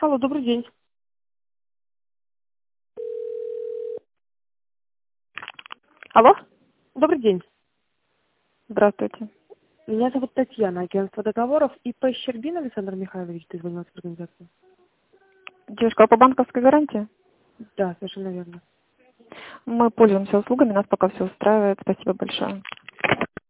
Алло, добрый день. Алло, добрый день. Здравствуйте. Меня зовут Татьяна, агентство договоров. ИП Щербин Александр Михайлович, ты звонил в организацию? Девушка, а по банковской гарантии? Да, совершенно верно. Мы пользуемся услугами, нас пока все устраивает. Спасибо большое.